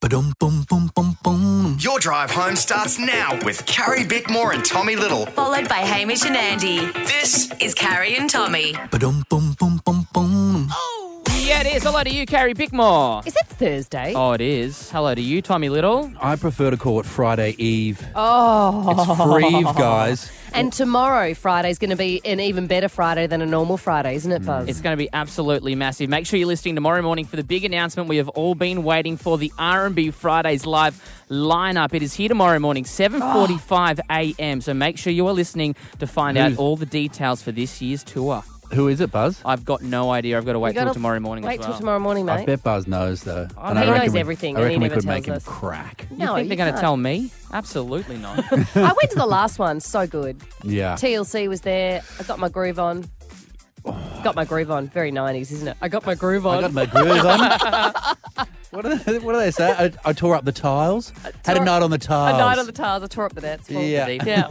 Ba-dum, bum, bum, bum, bum. Your drive home starts now with Carrie Bickmore and Tommy Little. Followed by Hamish and Andy. This Is Carrie and Tommy. Ba-dum, bum, bum, bum, bum. Yeah, it is. Hello to you, Carrie Bickmore. Is it Thursday? Oh, it is. Hello to you, Tommy Little. I prefer to call it Friday Eve. Oh. It's Freeve, guys. And tomorrow, Friday's going to be an even better Friday than a normal Friday, isn't it, Buzz? It's going to be absolutely massive. Make sure you're listening tomorrow morning for the big announcement we have all been waiting for, the R&B Fridays live lineup. It is here tomorrow morning, 7:45 a.m. So make sure you are listening to find out all the details for this year's tour. Who is it, Buzz? I've got no idea. I've got to wait till tomorrow morning Wait as well. till tomorrow morning, I mate. bet Buzz knows, though. Oh, And he I reckon knows we- everything I and he reckon we never could make him tells us. crack. You No, think they're going to can't. tell me? Absolutely not. I went to the last one. So good. Yeah. TLC was there. I got my groove on. Got my groove on. Very 90s, isn't it? I got my groove on. I got my groove on. What do they say? I tore up the tiles. Had a night on the tiles. A night on the tiles. I tore up the dance floor. Yeah.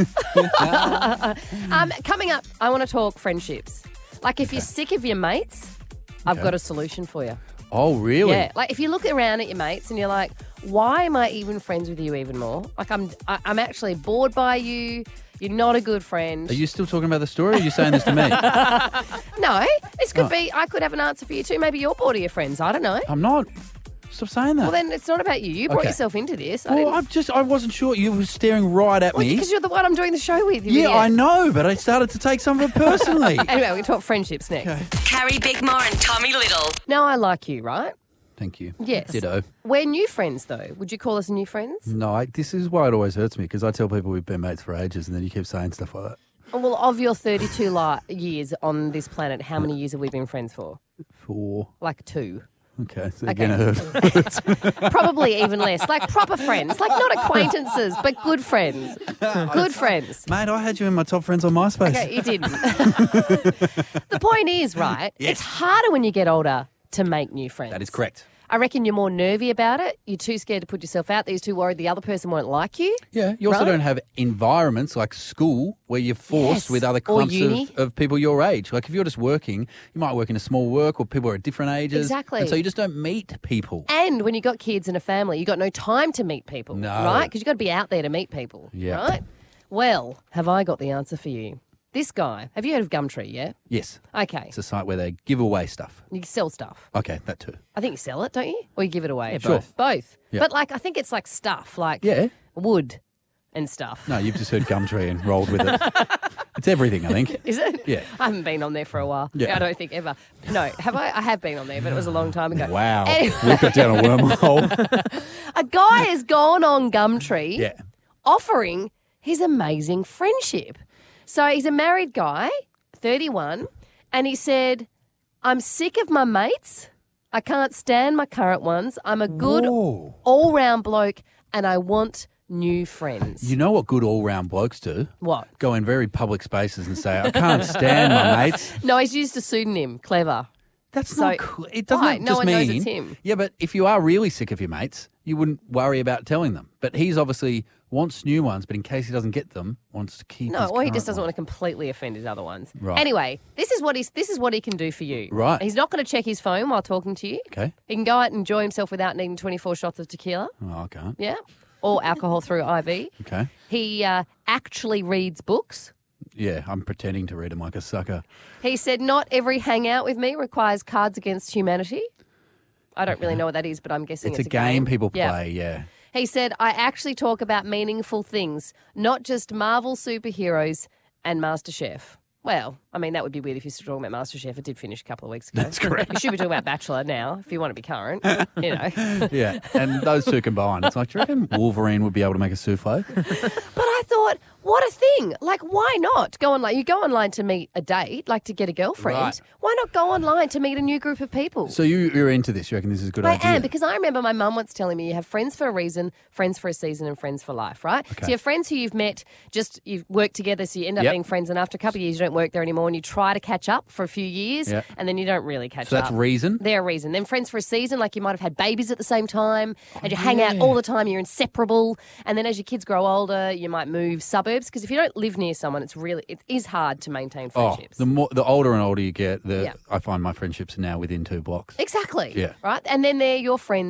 Yeah. Coming up, I want to talk friendships. Like, if you're sick of your mates, I've got a solution for you. Oh, really? Yeah. Like, if you look around at your mates and you're like, why am I even friends with you even more? Like, I'm actually bored by you. You're not a good friend. Are you still talking about the story, or are you saying this to me? No, this could be, I could have an answer for you too. Maybe you're bored of your friends. I don't know. I'm not. Stop saying that. Well, then it's not about you. You brought Okay. yourself into this. Well, I wasn't sure. You were staring right at me. Because you're the one I'm doing the show with. You Yeah, idiot. I know, but I started to take some of it personally. Anyway, we can talk friendships next. Carrie Bickmore and Tommy Little. Now, I like you, right? Thank you. Yes. Ditto. We're new friends, though. Would you call us new friends? No, this is why it always hurts me, because I tell people we've been mates for ages, and then you keep saying stuff like that. Well, of your 32 years on this planet, how many years have we been friends for? 4. Like 2. Okay, so Okay. again, Probably even less. Like proper friends. Like not acquaintances, but good friends. Good friends. mate, I had you in my top friends on MySpace. Okay, you didn't. The point is, right, it's harder when you get older to make new friends. That is correct. I reckon you're more nervy about it. You're too scared to put yourself out there. You're too worried the other person won't like you. Yeah, you also Right? don't have environments like school where you're forced Yes. with other Or clumps uni. of people your age. Like if you're just working, you might work in a small work or people are at different ages. Exactly. And so you just don't meet people. And when you got kids and a family, you got no time to meet people. No. Right? Because you got to be out there to meet people. Yeah. Right? Well, have I got the answer for you? This guy, have you heard of Gumtree, yeah? Yes. Okay. It's a site where they give away stuff. You sell stuff. Okay, that too. I think you sell it, don't you? Or you give it away? Yeah, Sure. both. Both. Yeah. But like, I think it's like stuff, like Yeah. wood and stuff. No, you've just heard Gumtree and rolled with it. It's everything, I think. Is it? Yeah. I haven't been on there for a while. Yeah. I don't think ever. No, have I? I have been on there, but it was a long time ago. Wow. Anyway, We've got down a wormhole. a guy has gone on Gumtree Yeah. offering his amazing friendship. So he's a married guy, 31, and he said, I'm sick of my mates. I can't stand my current ones. I'm a good Whoa. all-round bloke and I want new friends. You know what good all-round blokes do? What? Go in very public spaces and say, I can't stand my mates. No, he's used a pseudonym. Clever. That's So- not cool. It doesn't Why? No just one mean... knows it's him. Yeah, but if you are really sick of your mates, you wouldn't worry about telling them. But he's obviously wants new ones, but in case he doesn't get them, wants to keep No, his well, he current just doesn't one. want to completely offend his other ones. Right. Anyway, this is what he can do for you. Right. He's not going to check his phone while talking to you. Okay. He can go out and enjoy himself without needing 24 shots of tequila. Oh, I can't. Yeah. Or alcohol through IV. Okay. He actually reads books. Yeah, I'm pretending to read them like a sucker. He said, not every hangout with me requires Cards Against Humanity. I don't really know what that is, but I'm guessing It's it's a game people Yeah. play, yeah. He said, I actually talk about meaningful things, not just Marvel superheroes and MasterChef. Well, I mean, that would be weird if you're still talking about MasterChef. It did finish a couple of weeks ago. That's correct. You should be talking about Bachelor now if you want to be current, you know. Yeah, and those two combined, it's like, do you reckon Wolverine would be able to make a souffle? But I thought, what a thing. Like, why not go online? You go online to meet a date, like to get a girlfriend. Right. Why not go online to meet a new group of people? So you're into this? You reckon this is a good I idea? am, because I remember my mum once telling me you have friends for a reason, friends for a season, and friends for life, right? Okay. So you have friends who you've met, just you've worked together, so you end up Yep. being friends, and after a couple of years you don't work there anymore, and you try to catch up for a few years, Yep. and then you don't really catch So up. that's reason? They're a reason. Then friends for a season, like you might have had babies at the same time, and you hang out all the time, you're inseparable, and then as your kids grow older, you might move suburbs, because if you don't live near someone, it is hard to maintain friendships. The older and older you get, Yeah. I find my friendships are now within 2 blocks. Exactly. Yeah. Right? And then they're your friends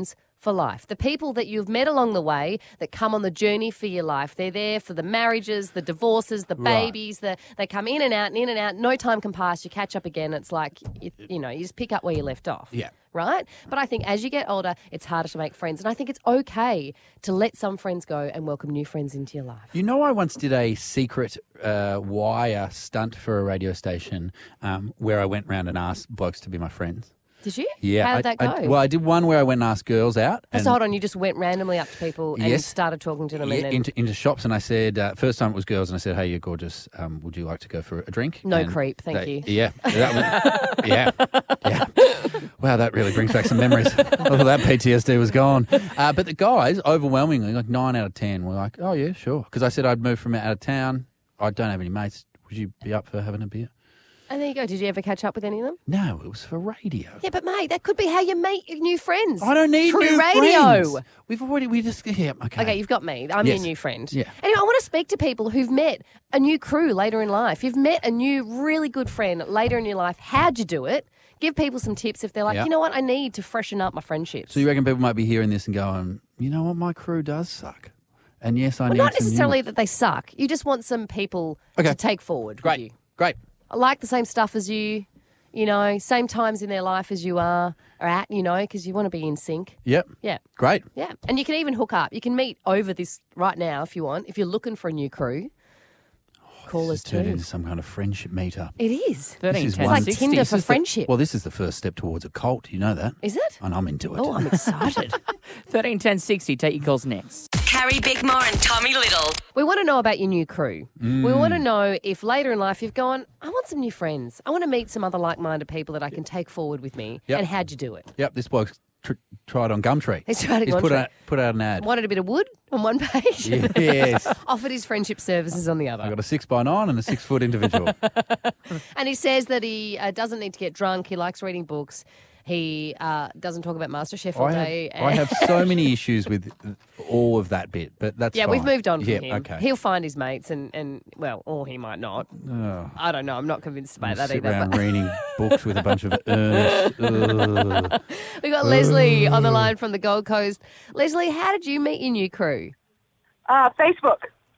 for life. The people that you've met along the way that come on the journey for your life. They're there for the marriages, the divorces, the Right. babies. They come in and out and in and out. No time can pass. You catch up again. It's like, you just pick up where you left off. Yeah. Right? But I think as you get older, it's harder to make friends. And I think it's okay to let some friends go and welcome new friends into your life. You know, I once did a secret wire stunt for a radio station where I went round and asked blokes to be my friends. Did you? Yeah. How did that go? Well, I did one where I went and asked girls out. So hold on, you just went randomly up to people and Yes. started talking to them. Yeah, and then into shops, and I said, first time it was girls, and I said, "Hey, you're gorgeous. Would you like to go for a drink?" No And creep, thank you. Yeah, that was, yeah. Wow, that really brings back some memories. Oh, that PTSD was gone. But the guys, overwhelmingly, like 9 out of 10, were like, "Oh yeah, sure." Because I said I'd moved from out of town. I don't have any mates. Would you be up for having a beer? And there you go. Did you ever catch up with any of them? No, it was for radio. Yeah, but mate, that could be how you meet your new friends. I don't need Through new radio. friends. We just okay. Okay, you've got me. I'm your Yes. new friend. Yeah. Anyway, I want to speak to people who've met a new crew later in life. You've met a new really good friend later in your life. How'd you do it? Give people some tips if they're like, Yeah. you know what, I need to freshen up my friendships. So you reckon people might be hearing this and going, you know what, my crew does suck. And yes, I well, need not some new necessarily ones. that they suck. You just want some people Okay. to take forward with you. Great. Like the same stuff as you, same times in their life as you are at, because you want to be in sync. Yep. Yeah. Great. Yeah. And you can even hook up. You can meet over this right now if you want. If you're looking for a new crew, call us It's turned too. into some kind of friendship meetup. It is. 13, This is 10, It's like 60. Tinder This for is the- friendship. Well, this is the first step towards a cult. You know that. Is it? And I'm into it. Oh, I'm excited. 13 10 60. Take your calls next. Carrie Bickmore and Tommy Little. We want to know about your new crew. We want to know if later in life you've gone, I want some new friends. I want to meet some other like-minded people that I can take forward with me. Yep. And how'd you do it? Yep, this bloke's tried on Gumtree. He's tried on He's Gumtree. put out an ad. Wanted a bit of wood on one page. Yes. Offered his friendship services on the other. I got a 6x9 and a 6-foot individual. And he says that he doesn't need to get drunk. He likes reading books. He doesn't talk about MasterChef all day. I have so many issues with all of that bit, but that's Yeah, fine. we've moved on from Yeah, him. okay. He'll find his mates and well, or he might not. I don't know. I'm not convinced about that Sit either. around But reading books with a bunch of Ernest. Ugh. we got Leslie on the line from the Gold Coast. Leslie, how did you meet your new crew? Facebook.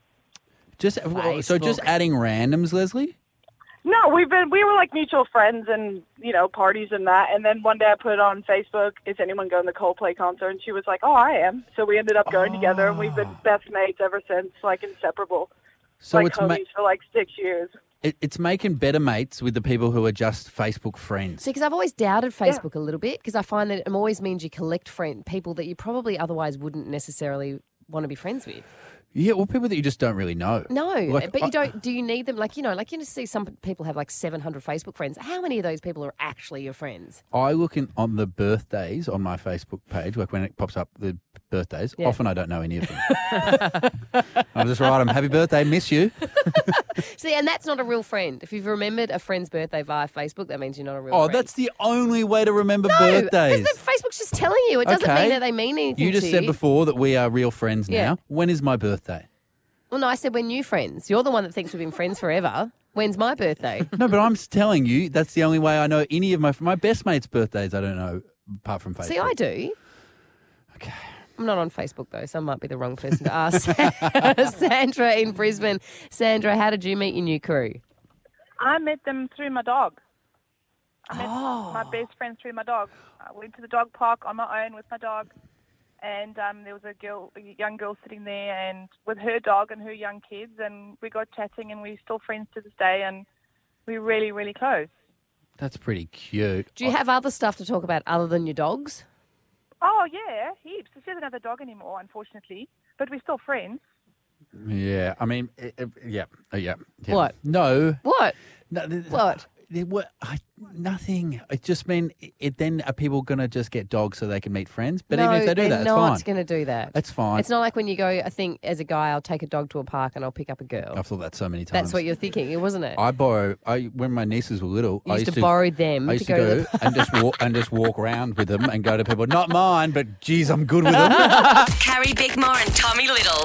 Just so just adding randoms, Leslie. No, we were like mutual friends and, parties and that. And then one day I put it on Facebook, is anyone going to the Coldplay concert? And she was like, oh, I am. So we ended up going together and we've been best mates ever since, like inseparable. So like it's homies for like 6 years. it's making better mates with the people who are just Facebook friends. See, because I've always doubted Facebook a little bit because I find that it always means you collect people that you probably otherwise wouldn't necessarily want to be friends with. Yeah, well, people that you just don't really know. No, Like, but you don't. Do you need them? Like you see some people have like 700 Facebook friends. How many of those people are actually your friends? I look on the birthdays on my Facebook page, like when it pops up the birthdays. Yeah. Often I don't know any of them. I'm just write them, happy birthday, miss you. See, and that's not a real friend. If you've remembered a friend's birthday via Facebook, that means you're not a real Oh, friend. that's the only way to remember no, birthdays. because Facebook's just telling you. It doesn't Okay. mean that they mean anything You just to said you. before that we are real friends Yeah. now. When is my birthday? Well, no, I said we're new friends. You're the one that thinks we've been friends forever. When's my birthday? No, but I'm telling you, that's the only way I know any of my best mates' birthdays. I don't know apart from Facebook. See, I do. Okay. I'm not on Facebook, though, so I might be the wrong person to ask. Sandra in Brisbane. Sandra, how did you meet your new crew? I met them through my dog. I met my best friend through my dog. I went to the dog park on my own with my dog, and there was a young girl sitting there and with her dog and her young kids, and we got chatting, and we're still friends to this day, and we're really, really close. That's pretty cute. Do you have other stuff to talk about other than your dogs? Oh, yeah, heaps. She doesn't have a dog anymore, unfortunately, but we're still friends. Yeah, I mean, yeah. What? No. What? No, What? Nothing. It just mean then are people going to just get dogs so they can meet friends? But no, even if they do they're that, it's not fine. going to do that. That's fine. It's not like when you go, I think, as a guy, I'll take a dog to a park and I'll pick up a girl. I've thought that so many times. That's what you're thinking, wasn't it? When my nieces were little, You I used to borrow them I to used go to the and just walk around with them and go to people. Not mine, but geez, I'm good with them. Carrie Bickmore and Tommy Little.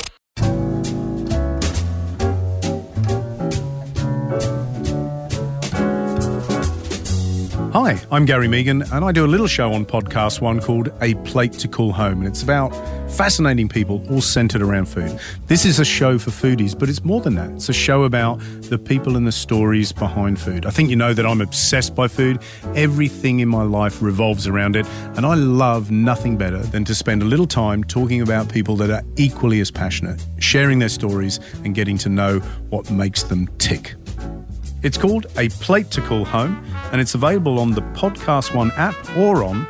Hi, I'm Gary Megan, and I do a little show on Podcast One called A Plate to Call Home, and it's about fascinating people all centred around food. This is a show for foodies, but it's more than that. It's a show about the people and the stories behind food. I think you know that I'm obsessed by food. Everything in my life revolves around it, and I love nothing better than to spend a little time talking about people that are equally as passionate, sharing their stories and getting to know what makes them tick. It's called A Plate to Call Home, and it's available on the Podcast One app or on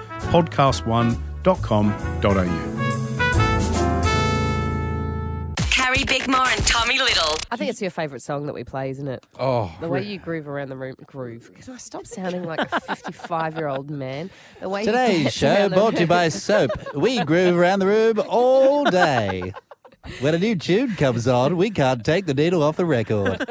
podcastone.com.au. Carrie Bickmore and Tommy Little. I think it's your favourite song that we play, isn't it? Oh, The way you groove around the room. Groove. Can I stop sounding like a 55-year-old man? The way you today's dance show around the brought to you room. by Soap. We groove around the room all day. When a new tune comes on, we can't take the needle off the record.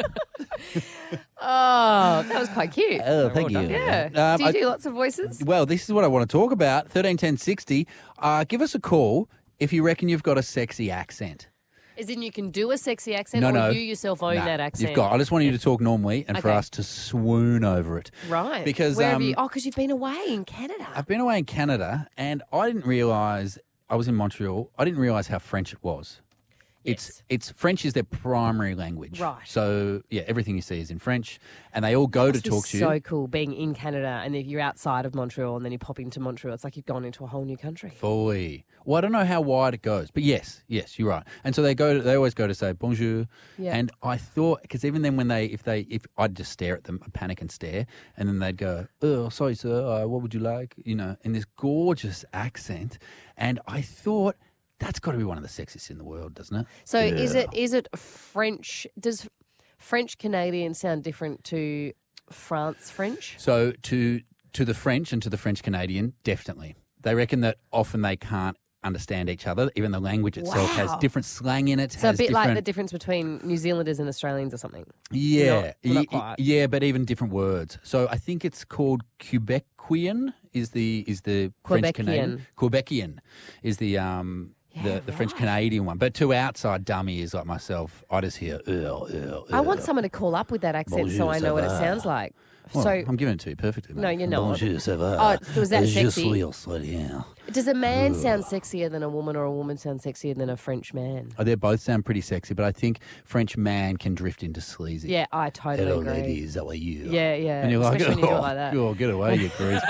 Oh, that was quite cute. Oh, thank you. Yeah. Do you do lots of voices? Well, this is what I want to talk about. 131060. Give us a call if you reckon you've got a sexy accent. As in you can do a sexy accent No, or no. you yourself own Nah, that accent? You've got. I just want you to talk normally and for Okay. us to swoon over it. Right. Because Where have you? Oh, because you've been away in Canada. I've been away in Canada and I didn't realise, I was in Montreal, I didn't realise how French it was. Yes. It's French is their primary language. Right. So, yeah, everything you see is in French and they all go to Must be talk to you. so cool being in Canada and if you're outside of Montreal and then you pop into Montreal. It's like you've gone into a whole new country. Fully. Well, I don't know how wide it goes, but yes, you're right. And so they always go to say bonjour. Yeah. And I thought, because even then when if I'd just stare at them, I'd panic and stare, and then they'd go, oh, sorry, sir, what would you like? You know, in this gorgeous accent. And I thought, that's got to be one of the sexiest in the world, doesn't it? So is it French? Does French Canadian sound different to France French? So to the French and to the French Canadian, definitely. They reckon that often they can't understand each other. Even the language itself has Wow. different slang in it. So a has bit like the different- difference between New Zealanders and Australians or something. Yeah, Not quite. yeah, but even different words. So I think it's called Quebecoian is the French Canadian. Quebecian is the French Canadian one. But to outside dummies like myself, I just hear. I want someone to call up with that accent so I know what it sounds like. Well, So I'm giving it to you perfectly. no, mate. you're not. Bonjour, ça va? Oh, was that Je sexy? suis australien. Does a man sound sexier than a woman or a woman sound sexier than a French man? Oh, they both sound pretty sexy, but I think French man can drift into sleazy. Yeah, I totally Hello, agree. ladies, how are you? Yeah, yeah. And you're like, Especially when you do it like that. Oh, get away, you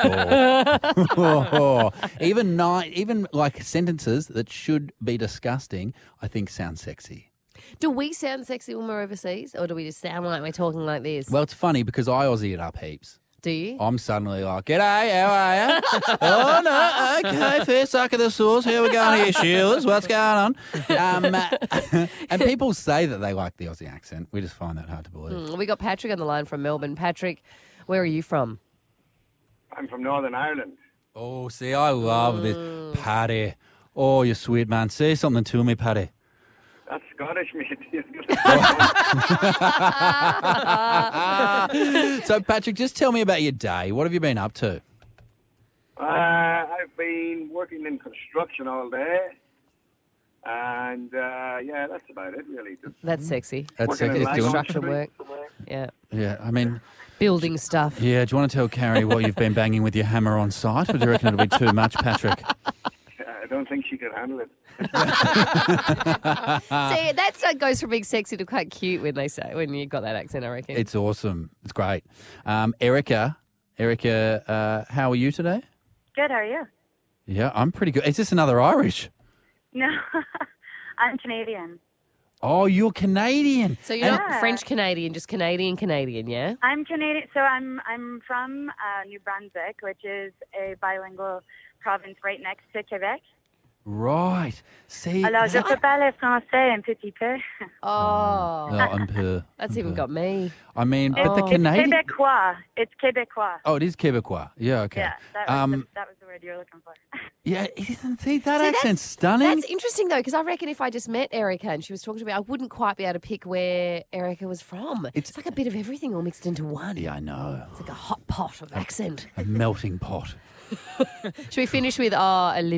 greaseball. Even like sentences that should be disgusting, I think sound sexy. Do we sound sexy when we're overseas, or do we just sound like we're talking like this? Well, it's funny because I Aussie it up heaps. Do you? I'm suddenly like, g'day, how are you? Oh, no, okay, first suck of the sauce. Here we go here, Sheilas. What's going on? And people say that they like the Aussie accent. We just find that hard to believe. We got Patrick on the line from Melbourne. Patrick, where are you from? I'm from Northern Ireland. Oh, see, I love this. Paddy. Oh, you're sweet, man. Say something to me, Paddy. That's Scottish, mate. So, Patrick, just tell me about your day. What have you been up to? I've been working in construction all day. And, yeah, that's about it, really. Just That's sexy. That's working in it's doing- Construction work. Yeah. Yeah, I mean, Building stuff. yeah, do you want to tell Carrie what you've been banging with your hammer on site? Or do you reckon it'll be too much, Patrick? I don't think she could handle it. See, that goes from being sexy to quite cute when you've got that accent, I reckon. It's awesome. It's great. Erica, how are you today? Good, how are you? Yeah, I'm pretty good. Is this another Irish? No, I'm Canadian. Oh, you're Canadian. So you're not Yeah. French Canadian, just Canadian, yeah? I'm Canadian, so I'm from New Brunswick, which is a bilingual province right next to Quebec. Right. See. Alors, je peux parler français un petit peu. Oh, No, un peu. that's even got me. I mean, but the It's Canadian. Québécois. It's Québécois. Oh, it is Quebecois. Yeah, okay. Yeah, that was the word you were looking for. Yeah, isn't see that See, accent's stunning. That's interesting, though, because I reckon if I just met Erica and she was talking to me, I wouldn't quite be able to pick where Erica was from. It's like a bit of everything all mixed into one. Yeah, I know. It's like a hot pot of accent. A melting pot. Should we finish with,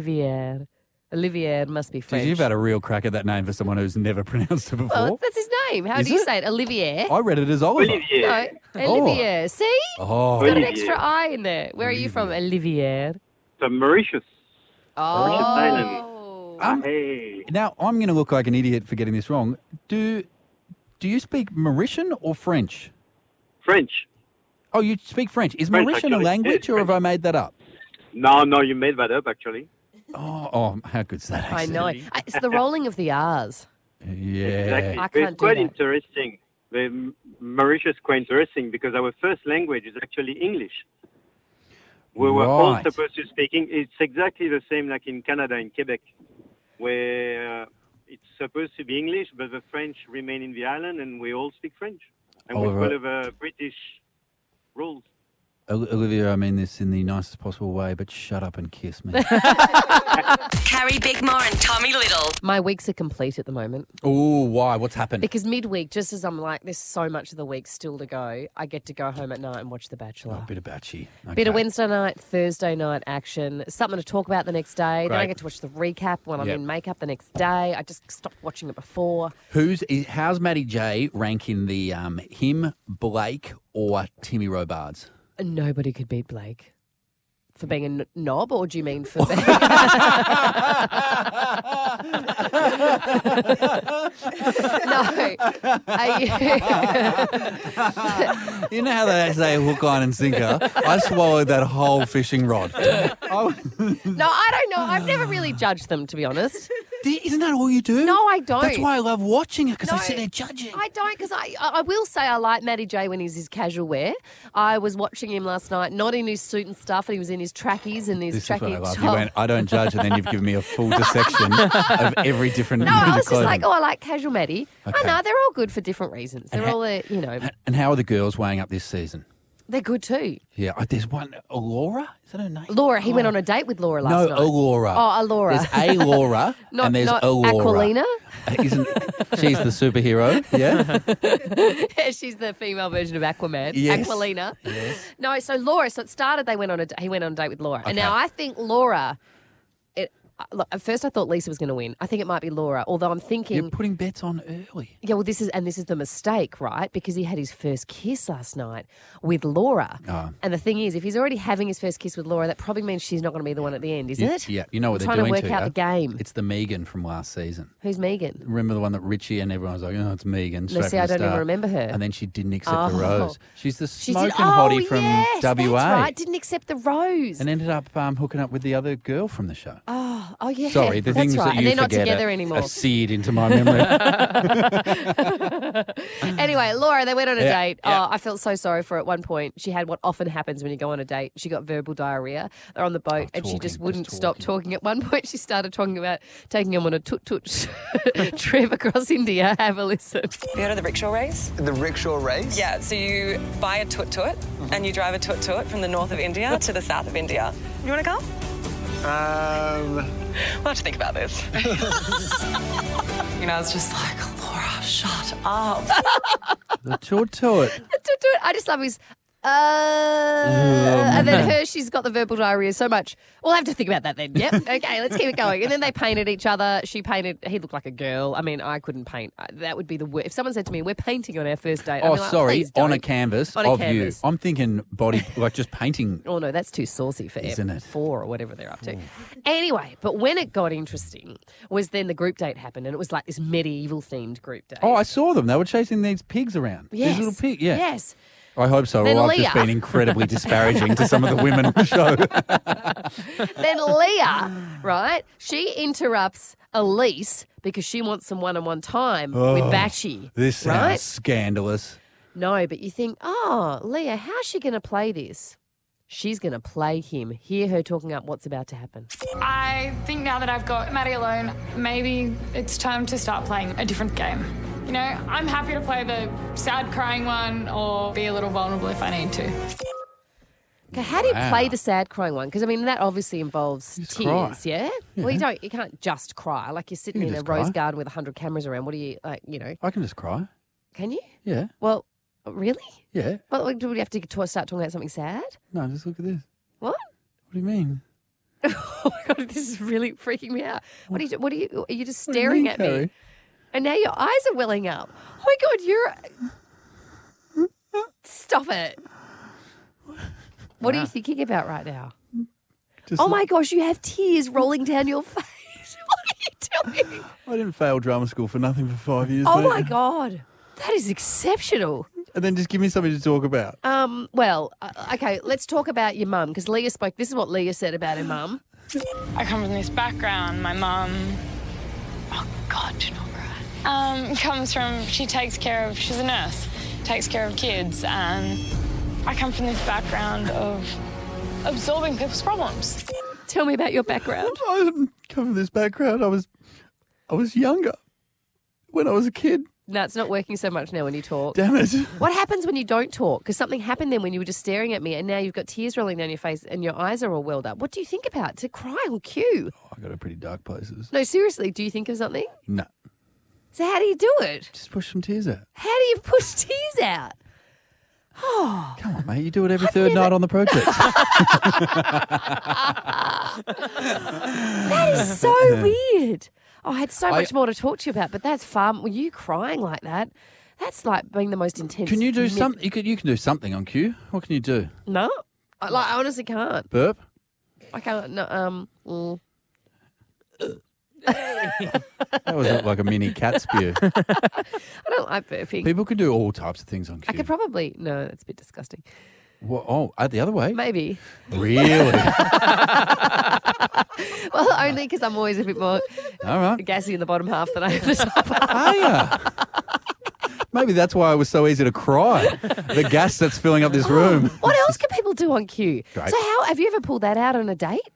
Olivier? Olivier must be French. Geez, you've had a real crack at that name for someone who's never pronounced it before. Well, that's his name. How Is do you it? say it? Olivier? I read it as Oliver. No, Olivier. See? Oh. It's got an extra I in there. Where are you from, Olivier? From Mauritius. Mauritius Oh. Island. Hey. Now, I'm going to look like an idiot for getting this wrong. Do you speak Mauritian or French? French. Oh, you speak French. Is French, Mauritian a actually. language, Yeah, or have I made that up? No, you made that up, actually. Oh, how good's that? I Actually? know. It's the rolling of the R's. Yeah. Exactly. I It's can't do quite that. interesting. The Mauritius is quite interesting because our first language is actually English. We were all Right. supposed to speak English. It's exactly the same like in Canada, in Quebec, where it's supposed to be English, but the French remain in the island and we all speak French. And we Oliver- follow the British rules. Olivia, I mean this in the nicest possible way, but shut up and kiss me. Carrie Bickmore and Tommy Little. My weeks are complete at the moment. Oh, why? What's happened? Because midweek, just as I'm like, there's so much of the week still to go, I get to go home at night and watch The Bachelor. A bit of batchy. Okay. Bit of Wednesday night, Thursday night action, something to talk about the next day. Then I Great. get to watch the recap when I'm Yep. in makeup the next day. I just stopped watching it before. How's Matty J ranking the him, Blake, or Timmy Robards? Nobody could beat Blake. For being a knob, or do you mean for being... No. You know how they say hook, line, and sinker? I swallowed that whole fishing rod. No, I don't know. I've never really judged them, to be honest. Isn't that all you do? No, I don't. That's why I love watching it, because I No, sit there judging. I don't, because I will say I like Matty J when he's his casual wear. I was watching him last night, not in his suit and stuff, and he was in his trackies and his This is what I trackie love. top. You went, I don't judge, and then you've given me a full dissection of every different No, I was just clothing. like, I like casual Matty. Okay. I know, they're all good for different reasons. They're all, And how are the girls weighing up this season? they're good too. Yeah, there's one, Laura? Is that her name? Laura, he went on a date with Laura last night. Laura. Oh, Laura. There's a Laura, Not, and there's not a Laura. Aquilina. Isn't she's the superhero? Yeah. She's the female version of Aquaman. Yes. Aquilina. Yes. No, so Laura. So it started. He went on a date with Laura, and Okay. now I think Laura. Look, at first I thought Lisa was going to win. I think it might be Laura. Although I'm thinking, You're putting bets on early. yeah, well, this is the mistake, right? Because he had his first kiss last night with Laura, and the thing is, if he's already having his first kiss with Laura, that probably means she's not going to be the one at the end, is it? Yeah, you know what I'm they're trying doing to work out you. the game. It's the Megan from last season. Who's Megan? Remember the one that Richie and everyone was like, oh, it's Megan. No, straight see, from I the don't even start. remember her. And then she didn't accept the Oh. rose. She's the She smoking did. hottie from yes, WA. That's right. Didn't accept the rose. And ended up hooking up with the other girl from the show. Oh yeah. Sorry, the that's things right. that And you they're not forget together are anymore. seared into my memory. Anyway, Laura, they went on a Yeah, date. yeah. Oh, I felt so sorry for her at one point. She had what often happens when you go on a date. She got verbal diarrhea. They're on the boat and she just wouldn't stop talking. At one point, she started talking about taking him on a tut-tut trip across India. Have a listen. Have you heard of the rickshaw race? The rickshaw race? Yeah, so you buy a tut-tut and you drive a tut-tut from the north of India to the south of India. You want to come? Um... We'll have to think about this. I was just like, Laura, shut up. The tut-tut. Tut-tut. I just love his... and then her, she's got the verbal diarrhea so much. We'll have to think about that then. Yep. Okay, let's keep it going. And then they painted each other. He looked like a girl. I mean, I couldn't paint. That would be the worst. If someone said to me, we're painting on our first date. I'd Oh, be like, sorry, please don't. on a canvas On a of canvas. you. I'm thinking body, like just painting. Oh, no, that's too saucy for Isn't it? F4 or whatever they're up to. Anyway, but when it got interesting was then the group date happened, and it was like this medieval-themed group date. Oh, I saw them. They were chasing these pigs around. Yes. These little pigs. Yeah. Yes. I hope so. Then Or I've just Leah. been incredibly disparaging to some of the women on the show. Then Leah, right, she interrupts Elise because she wants some one-on-one time with Batchy. This sounds right? scandalous. No, but you think, oh, Leah, how's she going to play this? She's going to play him. Hear her talking up what's about to happen. I think now that I've got Maddie alone, maybe it's time to start playing a different game. You know, I'm happy to play the sad crying one or be a little vulnerable if I need to. Okay, how do you Wow. play the sad crying one? Because, I mean, that obviously involves Just tears, cry. yeah? Yeah. Well, you can't just cry. Like, you're sitting You in can a just rose cry. garden with 100 cameras around. What do you, I can just cry. can you? Yeah. Well, really? Yeah. Well, like, do we have to start talking about something sad? No, just look at this. What? What do you mean? Oh my God, this is really freaking me out. Are you just What do you staring mean, at me? Carrie? And now your eyes are welling up. Oh, my God, Stop it. What are you thinking about right now? Oh, my gosh, you have tears rolling down your face. What are you doing? I didn't fail drama school for nothing for 5 years. Oh, mate. my God. That is exceptional. And then just give me something to talk about. Okay, let's talk about your mum, because Leah spoke. This is what Leah said about her mum. I come from this background. My mum, oh God, do not cry. Comes from, she's a nurse, takes care of kids, and I come from this background of absorbing people's problems. Tell me about your background. I come from this background. I was younger when I was a kid. No, it's not working so much now when you talk. Damn it. What happens when you don't talk? Because something happened then when you were just staring at me and now you've got tears rolling down your face and your eyes are all welled up. What do you think about to cry on cue? I go to pretty dark places. No, seriously, do you think of something? No. So how do you do it? Just push some tears out. How do you push tears out? Oh. Come on, mate. You do it every third night on the project. That is so weird. Oh, I had so much more to talk to you about, but that's fun. Were you crying like that? That's like being the most intense. Can you do something? You can do something on cue. What can you do? No. I honestly can't. Burp? I can't. No, That was like a mini cat spew. I don't like burping. People can do all types of things on cue. I could probably. No, that's a bit disgusting. Well, the other way? Maybe. Really? Well, only because I'm always a bit more All right. gassy in the bottom half than I am the top half. Are ya? Maybe that's why it was so easy to cry. The gas that's filling up this room. What else can people do on cue? Great. So have you ever pulled that out on a date?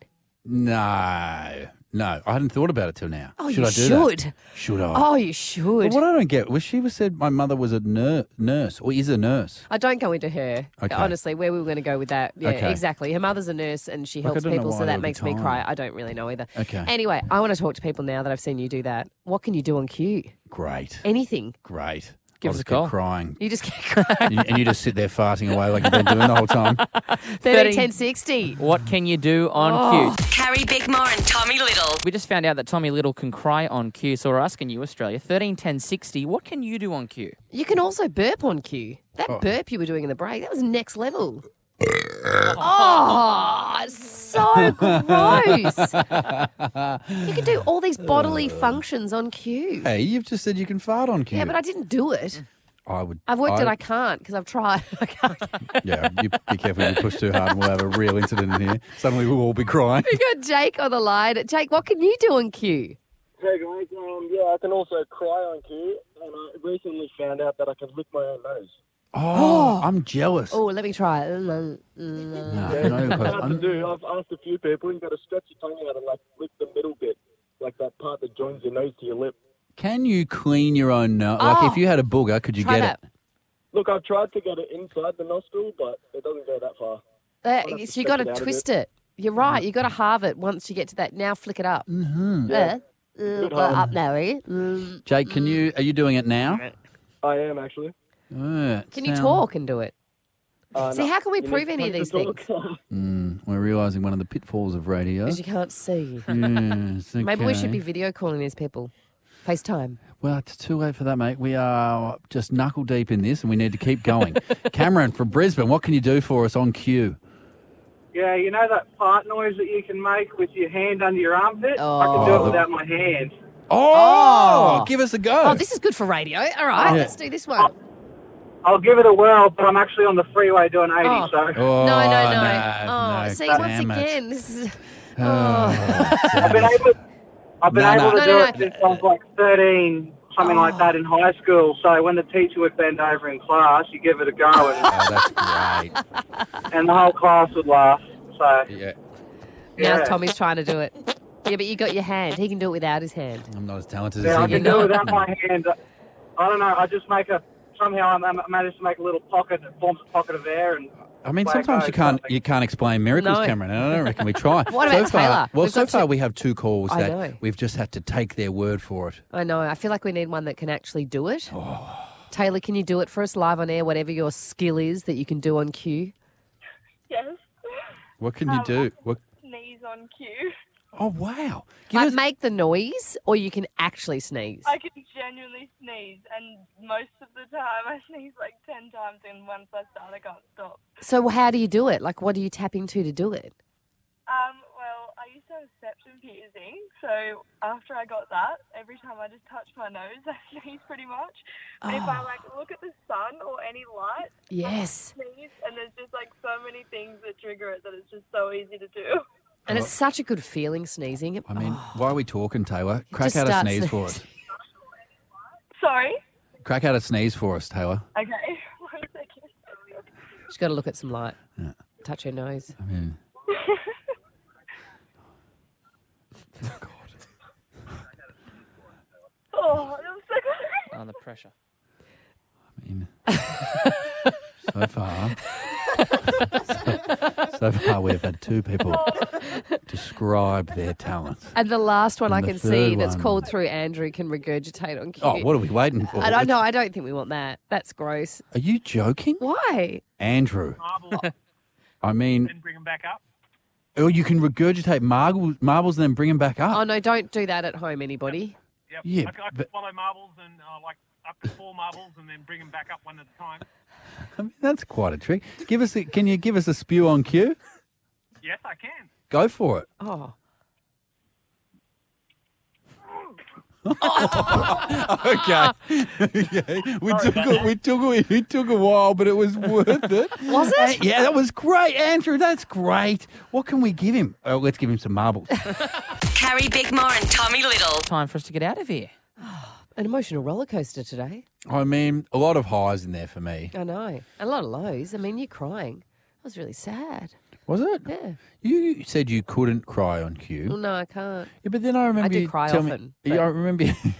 No, I hadn't thought about it till now. Oh, should you I do should. that? Should I? Oh, you should. But what I don't get was she said my mother was a nurse or is a nurse. I don't go into her. Okay. Honestly, where we were going to go with that. Yeah, Okay. exactly. Her mother's a nurse and she Like, I helps don't know people, why so there that would be makes me time. cry. I don't really know either. Okay. Anyway, I want to talk to people now that I've seen you do that. What can you do on cue? Great. Anything. Great. Give I'll us a just call. keep crying. You just get crying. And you just sit there farting away like you've been doing the whole time. 1060. What can you do on cue? Carrie Bickmore and Tommy Little. We just found out that Tommy Little can cry on cue, so we're asking you, Australia, 131060, what can you do on cue? You can also burp on cue. That burp you were doing in the break, that was next level. Oh, so gross. You can do all these bodily functions on cue. Hey, you've just said you can fart on cue. Yeah, but I didn't do it. I would. I've worked it. I can't because I've tried. I can't. Yeah, you be careful you push too hard and we'll have a real incident in here. Suddenly we'll all be crying. We got Jake on the line. Jake, what can you do on cue? Hey guys, I can also cry on cue, and I recently found out that I can lick my own nose. Oh, I'm jealous. Oh, let me try it. No, It's hard to do. I've asked a few people, you've got to stretch your tongue out and lick the middle bit, like that part that joins your nose to your lip. Can you clean your own nose? Like if you had a booger, could you Try get it? Look, I've tried to get it inside the nostril, but it doesn't go that far. So you got to twist it. You're right. You got to halve it once you get to that. Now flick it up. Mm-hmm. Up now, eh? Jake, are you doing it now? I am, actually. Can you talk and do it? See, no. how can we You prove need any of these to things? talk. We're realising one of the pitfalls of radio. Because you can't see. Yes, Maybe we should okay. be video calling these people. FaceTime. Well, it's too late for that, mate. We are just knuckle deep in this and we need to keep going. Cameron from Brisbane, what can you do for us on cue? Yeah, you know that fart noise that you can make with your hand under your armpit? I can do it without my hand. Oh, give us a go. Oh, this is good for radio. All right, let's do this one. I'll give it a whirl, but I'm actually on the freeway doing 80, so... Oh, No. See, once damn it. again, this is... I've been able to do it since I was like 13, something like that in high school. So when the teacher would bend over in class, you give it a go and, that's great. and the whole class would laugh. So Yeah. Now Tommy's trying to do it. Yeah, but you got your hand. He can do it without his hand. I'm not as talented yeah, I as can you. do it without my hand. I don't know, I just somehow I managed to make a little pocket that forms a pocket of air and... I mean, away it sometimes goes. you can't explain miracles, No. Cameron, and I don't reckon we try. What about so far, Taylor? Well, We've so got far to- we have two calls I that know. we've just had to take their word for it. I know. I feel like we need one that can actually do it. Taylor, can you do it for us live on air, whatever your skill is that you can do on cue? Yes. What can you do? What? Sneeze on cue. Oh, wow. Like make the noise or you can actually sneeze. I can genuinely genuinely sneeze, and most of the time I sneeze like 10 times, and once I start, I can't stop. So how do you do it? Like, what do you tap into to do it? Well, I used to have a septum piercing, so after I got that, every time I just touch my nose, I sneeze pretty much. And if I look at the sun or any light, Yes. I sneeze, and there's just so many things that trigger it that it's just so easy to do. And it's such a good feeling, sneezing. I mean, why are we talking, Taylor? Crack Just out a start sneeze for us. Sorry? Crack out a sneeze for us, Taylor. Okay, 1 second. She's got to look at some light. Touch her nose. I mean, Oh, I'm so good. On the pressure. so far we've had two people describe their talents. And the last one And I the can third see that's one- called through Andrew can regurgitate on cue. Oh, what are we waiting for? I don't know. I don't think we want that. That's gross. Are you joking? Why? Andrew. I mean, And bring them back up. oh, you can regurgitate marbles and then bring them back up. Oh, no, don't do that at home, anybody. Yep. Yeah, I can but- swallow marbles and up to 4 marbles and then bring them back up one at a time. I mean, that's quite a trick. Can you give us a spew on cue? Yes, I can. Go for it. Oh. Okay. We took a while, but it was worth it. Was it? Yeah, that was great, Andrew. That's great. What can we give him? Oh, let's give him some marbles. Carrie Bickmore and Tommy Little. Time for us to get out of here. An emotional roller coaster today. I mean, a lot of highs in there for me. I know. A lot of lows. I mean, you're crying. That was really sad. Was it? Yeah. You said you couldn't cry on cue. Well, no, I can't. Yeah, but then I remember I do you cry tell often. Me, yeah, I remember.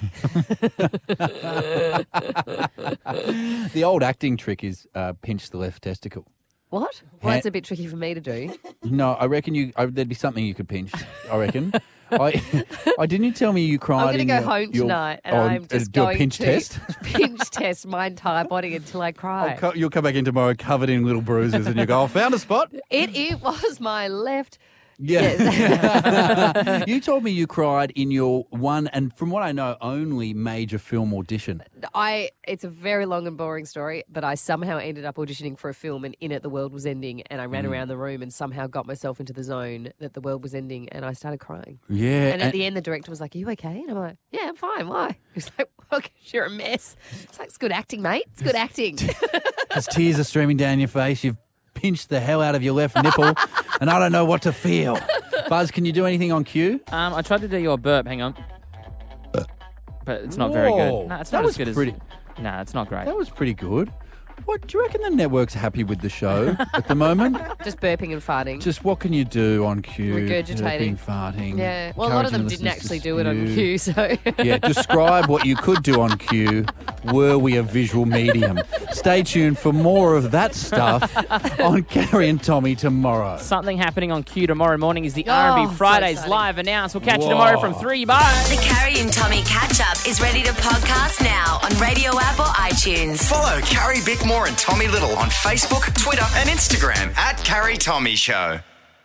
The old acting trick is pinch the left testicle. What? Well, that's a bit tricky for me to do. No, I reckon there'd be something you could pinch. I reckon. I didn't you tell me you cried? I'm going to go home tonight and I'm just do going a pinch to test. pinch test my entire body until I cry. You'll come back in tomorrow covered in little bruises, and you go, "I found a spot." It was my left. Yeah. Yes. You told me you cried in your one, and from what I know, only major film audition. It's a very long and boring story, but I somehow ended up auditioning for a film, and in it the world was ending, and I ran around the room and somehow got myself into the zone that the world was ending, and I started crying. Yeah. And at the end, the director was like, "Are you okay?" And I'm like, "Yeah, I'm fine. Why?" He's like, "Well, 'cause you're a mess." It's like, "It's good acting, mate. It's good acting." As tears are streaming down your face, you've pinched the hell out of your left nipple, and I don't know what to feel. Buzz, can you do anything on cue? I tried to do your burp. Hang on. But it's not very Whoa. good. No, it's That not was as good pretty- as... Nah, it's not great. That was pretty good. What do you reckon the network's happy with the show at the moment? Just burping and farting. Just what can you do on cue? Regurgitating. Burping, farting. Yeah. Well, a lot of them didn't actually do it on cue, so. Yeah, describe what you could do on cue were we a visual medium. Stay tuned for more of that stuff on Carrie and Tommy tomorrow. Something happening on cue tomorrow morning is the Oh, R&B so Fridays exciting. live announced. We'll catch you tomorrow from 3. Bye. The Carrie and Tommy catch-up is ready to podcast now on Radio app or iTunes. Follow Carrie Bickmore and Tommy Little on Facebook, Twitter, and Instagram @Carrie Tommy Show.